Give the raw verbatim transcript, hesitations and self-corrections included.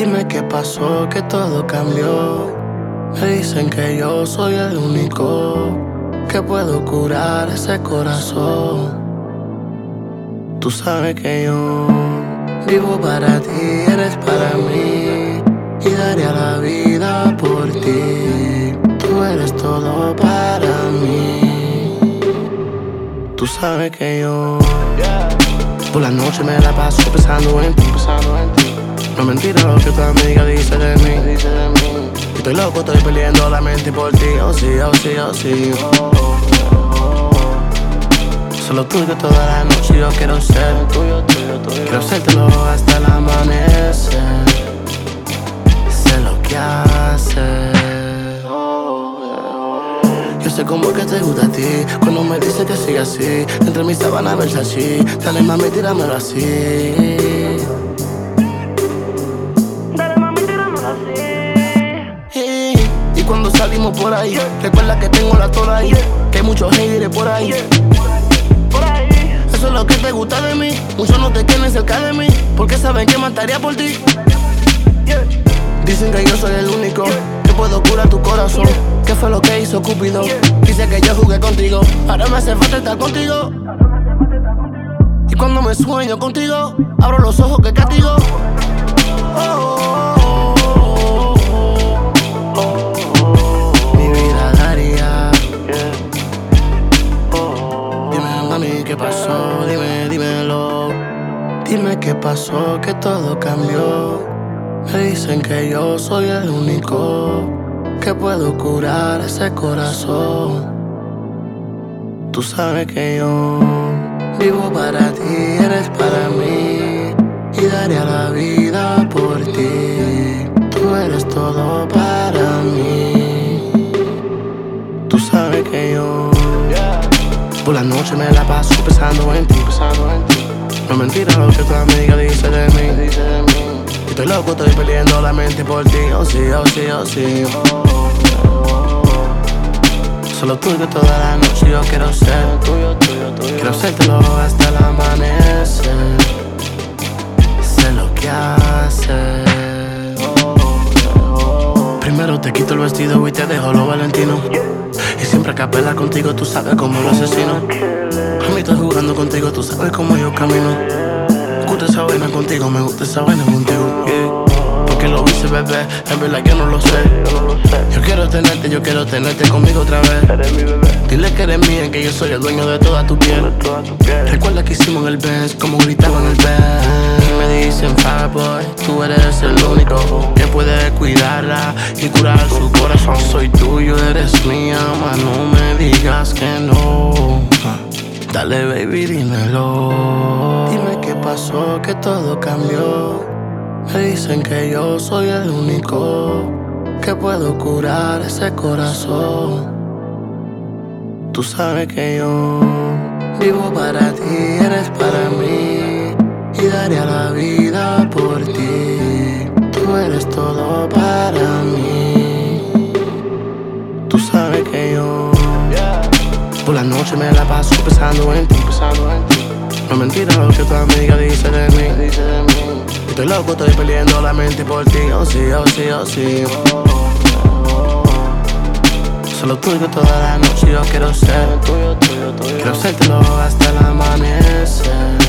Dime qué pasó, que todo cambió. Me dicen que yo soy el único que puedo curar ese corazón. Tú sabes que yo vivo para ti, eres para mí, y daría la vida por ti. Tú eres todo para mí. Tú sabes que yo por la noche me la paso pensando en ti, pensando en ti. No es mentira lo que tu amiga dice de mí, dice de mí. Estoy loco, estoy peleando la mente por ti. Oh sí, oh sí, oh sí, oh, oh, oh. Solo tuyo toda la noche yo quiero ser tuyo, tuyo, tuyo. Quiero sértelo hasta el amanecer. Sé lo que haces. Yo sé cómo que te gusta a ti. Cuando me dices que siga así, entre mis sábanas Versace. Dale mami, tíramelo así. Y cuando salimos por ahí, recuerda que tengo la toda ahí, que hay muchos haters por ahí. Eso es lo que te gusta de mí. Muchos no te quieren cerca de mí, porque saben que mataría por ti. Dicen que yo soy el único que puedo curar tu corazón. ¿Qué fue lo que hizo Cupido? Dice que yo jugué contigo, ahora me hace falta estar contigo. Y cuando me sueño contigo, abro los ojos que castigo. Oh, oh, oh. ¿Qué pasó? Dime, dímelo. Dime qué pasó, que todo cambió. Me dicen que yo soy el único que puedo curar ese corazón. Tú sabes que yo vivo para ti, eres para mí, y daría la vida por ti. Tú eres todo para mí. Tú sabes que yo por la noche me la paso pensando en ti, pensando en ti. No es mentira lo que tu amiga dice de mí, dice de mí. Estoy loco, estoy peleando la mente por ti. Oh sí, oh sí, oh sí, oh, oh, oh. Solo tuyo toda la noche yo quiero ser tuyo, tuyo, tuyo. Quiero sértelo hasta el amanecer. Sé lo que haces. Oh, oh, oh. Primero te quito el vestido y te dejo lo valentino. Y siempre a capela contigo, tú sabes cómo lo asesino. A mí estoy jugando contigo, tú sabes cómo yo camino. Me gusta esa vaina contigo, me gusta esa vaina contigo, yeah. Porque lo hice, bebé, en verdad que no lo sé. Yo quiero tenerte, yo quiero tenerte conmigo otra vez. Dile que eres mía, que yo soy el dueño de toda tu piel. Recuerda que hicimos en el Benz, como gritaban en el Benz. Y me dicen, Fireboy, tú eres el único que puede cuidarla y curar su corazón. Soy tuyo, eres mía, ma, no me digas que no. Dale, baby, dímelo. Dime qué pasó, que todo cambió. Me dicen que yo soy el único que puedo curar ese corazón. Tú sabes que yo vivo para ti, eres para mí, y daría la vida por ti. Tú eres todo para mí. Tú sabes que yo por la noche me la paso pensando en ti, pensando en ti. No es mentira lo que tu amiga dice de mí, dice de mí. Estoy loco, estoy peleando la mente por ti. Oh sí, oh sí, oh sí, oh, oh, oh. Solo tuyo toda la noche yo quiero ser tuyo, tuyo, tuyo. Quiero sértelo hasta el amanecer.